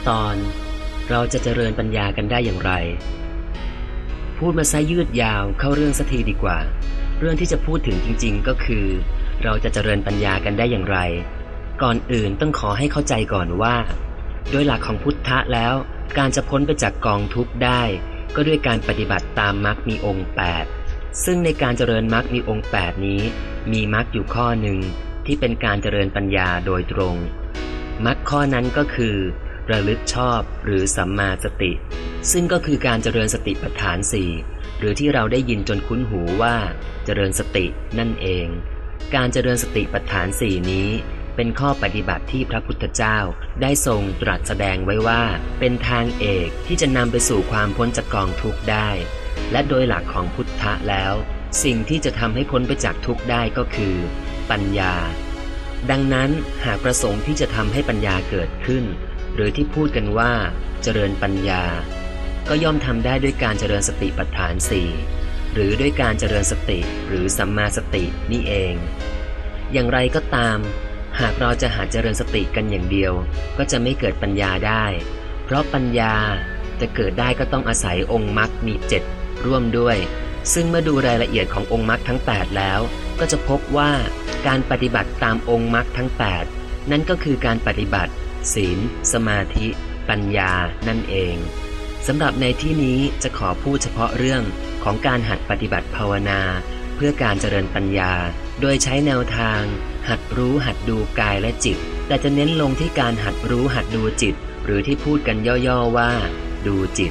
ตอนเราจะเจริญปัญญากันได้อย่างไรพูดมาซะยืดยาวเข้าเรื่องสักทีดีกว่าเรื่องที่จะพูดถึงจริงๆก็คือเราจะเจริญปัญญากันได้อย่างไรก่อนอื่นต้องขอให้เข้าใจก่อนว่าโดยหลักของพุทธะแล้วการจะพ้นไปจากกองทุกข์ได้ก็ด้วยการปฏิบัติตามมรรคมีองค์8ซึ่งในการเจริญมรรคมีองค์8นี้มีมรรคอยู่ข้อหนึ่งที่เป็นการเจริญปัญญาโดยตรงมรรคข้อนั้นก็คือระลึกชอบหรือสัมมาสติซึ่งก็คือการเจริญสติปัฏฐาน4หรือที่เราได้ยินจนคุ้นหูว่าเจริญสตินั่นเองการเจริญสติปัฏฐาน4นี้เป็นข้อปฏิบัติที่พระพุทธเจ้าได้ทรงตรัสแสดงไว้ว่าเป็นทางเอกที่จะนำไปสู่ความพ้นจากกองทุกข์ได้และโดยหลักของพุทธะแล้วสิ่งที่จะทำให้พ้นไปจากทุกข์ได้ก็คือปัญญาดังนั้นหากประสงค์ที่จะทำให้ปัญญาเกิดขึ้นหรือที่พูดกันว่าเจริญปัญญาก็ย่อมทำได้ด้วยการเจริญสติปัฏฐาน4หรือด้วยการเจริญสติหรือสัมมาสตินี่เองอย่างไรก็ตามหากเราจะหาเจริญสติกันอย่างเดียวก็จะไม่เกิดปัญญาได้เพราะปัญญาจะเกิดได้ก็ต้องอาศัยองค์มรรคมี7ร่วมด้วยซึ่งเมื่อดูรายละเอียดขององค์มรรคทั้ง8แล้วก็จะพบว่าการปฏิบัติตามองค์มรรคทั้ง8นั่นก็คือการปฏิบัติศีลสมาธิปัญญานั่นเองสำหรับในที่นี้จะขอพูดเฉพาะเรื่องของการหัดปฏิบัติภาวนาเพื่อการเจริญปัญญาโดยใช้แนวทางหัดรู้หัดดูกายและจิตแต่จะเน้นลงที่การหัดรู้หัดดูจิตหรือที่พูดกันย่อๆว่าดูจิต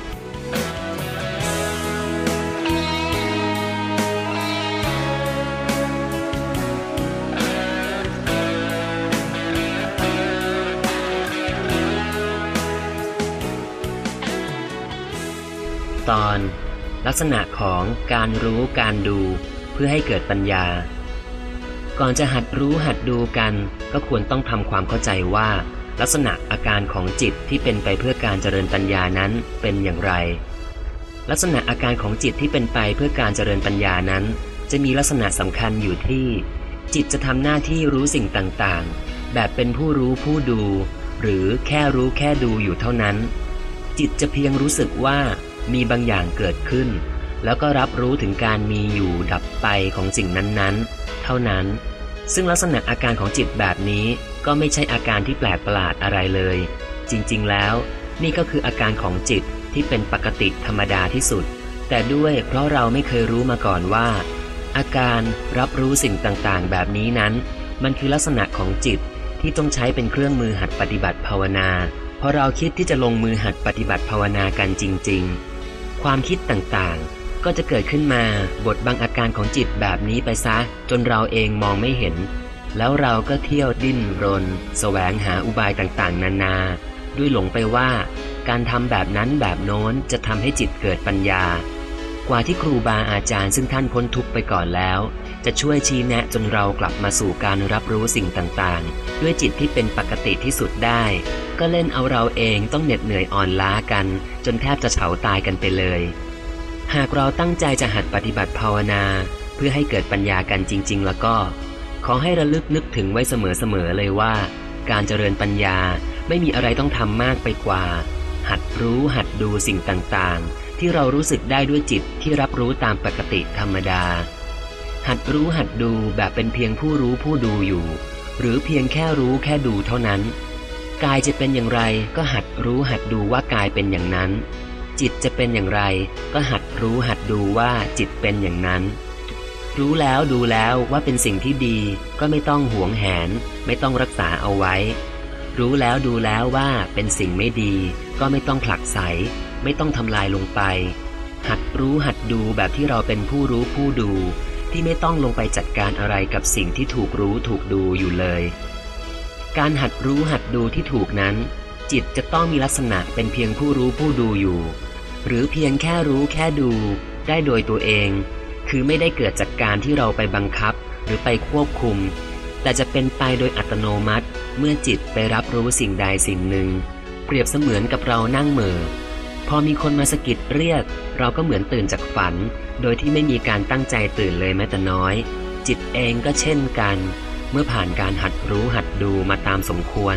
ตอนลักษณะของการรู้การดูเพื่อให้เกิดปัญญาก่อนจะหัดรู้หัดดูกันก็ควรต้องทำความเข้าใจว่าลักษณะอาการของจิตที่เป็นไปเพื่อการเจริญปัญญานั้นเป็นอย่างไรลักษณะอาการของจิตที่เป็นไปเพื่อการเจริญปัญญานั้นจะมีลักษณะสำคัญอยู่ที่จิตจะทำหน้าที่รู้สิ่งต่างๆแบบเป็นผู้รู้ผู้ดูหรือแค่รู้แค่ดูอยู่เท่านั้นจิตจะเพียงรู้สึกว่ามีบางอย่างเกิดขึ้นแล้วก็รับรู้ถึงการมีอยู่ดับไปของสิ่งนั้นๆเท่านั้นซึ่งลักษณะอาการของจิตแบบนี้ก็ไม่ใช่อาการที่แปลกประหลาดอะไรเลยจริงๆแล้วนี่ก็คืออาการของจิตที่เป็นปกติธรรมดาที่สุดแต่ด้วยเพราะเราไม่เคยรู้มาก่อนว่าอาการรับรู้สิ่งต่างๆแบบนี้นั้นมันคือลักษณะของจิตที่ต้องใช้เป็นเครื่องมือหัดปฏิบัติภาวนาพอเราคิดที่จะลงมือหัดปฏิบัติภาวนากันจริงๆความคิดต่างๆก็จะเกิดขึ้นมาบดบังอาการของจิตแบบนี้ไปซะจนเราเองมองไม่เห็นแล้วเราก็เที่ยวดิ้นรนแสวงหาอุบายต่างๆนานาด้วยหลงไปว่าการทำแบบนั้นแบบโน้นจะทำให้จิตเกิดปัญญากว่าที่ครูบาอาจารย์ซึ่งท่านพ้นทุกข์ไปก่อนแล้วจะช่วยชี้แนะจนเรากลับมาสู่การรับรู้สิ่งต่างๆด้วยจิตที่เป็นปกติที่สุดได้ก็เล่นเอาเราเองต้องเหน็ดเหนื่อยอ่อนล้ากันจนแทบจะเฉาตายกันไปเลยหากเราตั้งใจจะหัดปฏิบัติภาวนาเพื่อให้เกิดปัญญากันจริงๆแล้วก็ขอให้ระลึกนึกถึงไว้เสมอๆเลยว่าการเจริญปัญญาไม่มีอะไรต้องทำมากไปกว่าหัดรู้หัดดูสิ่งต่างๆที่เรารู้สึกได้ด้วยจิตที่รับรู้ตามปกติธรรมดาหัดรู้หัดดูแบบเป็นเพียงผู้รู้ผู้ดูอยู่หรือเพียงแค่รู้แค่ดูเท่านั้นกายจะเป็นอย่างไรก็หัดรู้หัดดูว่ากายเป็นอย่างนั้นจิตจะเป็นอย่างไรก็หัดรู้หัดดูว่าจิตเป็นอย่างนั้นรู้แล้วดูแล้วว่าเป็นสิ่งที่ดีก็ไม่ต้องหวงแหนไม่ต้องรักษาเอาไว้รู้แล้วดูแล้วว่าเป็นสิ่งไม่ดีก็ไม่ต้องผลักไสไม่ต้องทำลายลงไปหัดรู้หัดดูแบบที่เราเป็นผู้รู้ผู้ดูที่ไม่ต้องลงไปจัดการอะไรกับสิ่งที่ถูกรู้ถูกดูอยู่เลยการหัดรู้หัดดูที่ถูกนั้นจิตจะต้องมีลักษณะเป็นเพียงผู้รู้ผู้ดูอยู่หรือเพียงแค่รู้แค่ดูได้โดยตัวเองคือไม่ได้เกิดจากการที่เราไปบังคับหรือไปควบคุมแต่จะเป็นไปโดยอัตโนมัติเมื่อจิตไปรับรู้สิ่งใดสิ่งหนึ่งเปรียบเสมือนกับเรานั่งเหม่อพอมีคนมาสะกิดเรียกเราก็เหมือนตื่นจากฝันโดยที่ไม่มีการตั้งใจตื่นเลยแม้แต่น้อยจิตเองก็เช่นกันเมื่อผ่านการหัดรู้หัดดูมาตามสมควร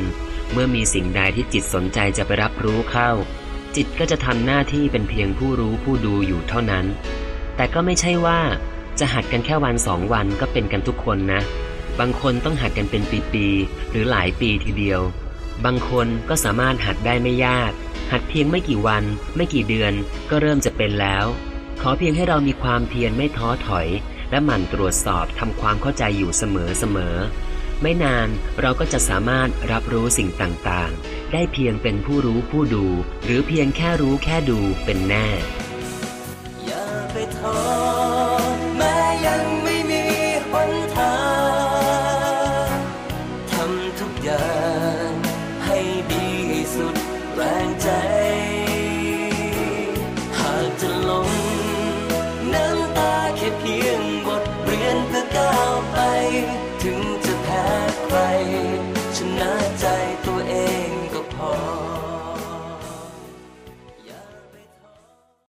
เมื่อมีสิ่งใดที่จิตสนใจจะไปรับรู้เข้าจิตก็จะทำหน้าที่เป็นเพียงผู้รู้ผู้ดูอยู่เท่านั้นแต่ก็ไม่ใช่ว่าจะหัดกันแค่วัน2 วันก็เป็นกันทุกคนนะบางคนต้องหัดกันเป็นปีๆหรือหลายปีทีเดียวบางคนก็สามารถหัดได้ไม่ยากหัดเพียงไม่กี่วันไม่กี่เดือนก็เริ่มจะเป็นแล้วขอเพียงให้เรามีความเพียรไม่ท้อถอยและหมั่นตรวจสอบทำความเข้าใจอยู่เสมอไม่นานเราก็จะสามารถรับรู้สิ่งต่างๆได้เพียงเป็นผู้รู้ผู้ดูหรือเพียงแค่รู้แค่ดูเป็นแน่อย่าไปท้อแม้ยังไม่มีหนทางทำทุกอย่างให้ดีสุดแรงใจหากจะลงน้ำตาแค่เพียงบทเรียนเพื่อก้าวไปถึงจะแพ้ใครชนะใจ